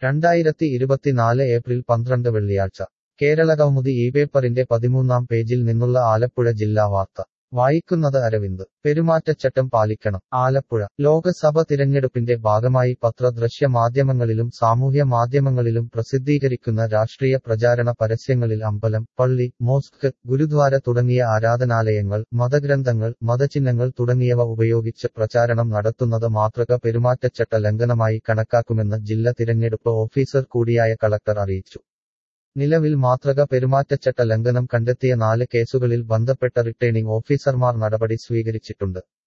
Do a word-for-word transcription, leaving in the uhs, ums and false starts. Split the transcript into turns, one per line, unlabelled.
രണ്ടായിരത്തി ഇരുപത്തിനാല് ഏപ്രിൽ പന്ത്രണ്ട് വെള്ളിയാഴ്ച കേരളകൗമുദി ഈ പേപ്പറിന്റെ പതിമൂന്നാം പേജിൽ നിന്നുള്ള ആലപ്പുഴ ജില്ലാ വാർത്ത വായിക്കുന്നത് അരവിന്ദ്. പെരുമാറ്റച്ചട്ടം പാലിക്കണം. ആലപ്പുഴ ലോകസഭ തിരഞ്ഞെടുപ്പിന്റെ ഭാഗമായി പത്ര ദൃശ്യ മാധ്യമങ്ങളിലും സാമൂഹ്യ മാധ്യമങ്ങളിലും പ്രസിദ്ധീകരിക്കുന്ന രാഷ്ട്രീയ പ്രചാരണ പരസ്യങ്ങളിൽ അമ്പലം, പള്ളി, മോസ്ക്, ഗുരുദ്വാര തുടങ്ങിയ ആരാധനാലയങ്ങൾ, മതഗ്രന്ഥങ്ങൾ, മതചിഹ്നങ്ങൾ തുടങ്ങിയവ ഉപയോഗിച്ച് പ്രചാരണം നടത്തുന്നത് മാതൃക പെരുമാറ്റച്ചട്ട ലംഘനമായി കണക്കാക്കുമെന്ന് ജില്ലാ തിരഞ്ഞെടുപ്പ് ഓഫീസർ കൂടിയായ കളക്ടർ അറിയിച്ചു. നിലവിൽ മാതൃക പെരുമാറ്റച്ചട്ട ലംഘനം കണ്ടെത്തിയ നാല് കേസുകളിൽ ബന്ധപ്പെട്ട റിട്ടേണിംഗ് ഓഫീസർമാർ നടപടി സ്വീകരിച്ചിട്ടുണ്ട്.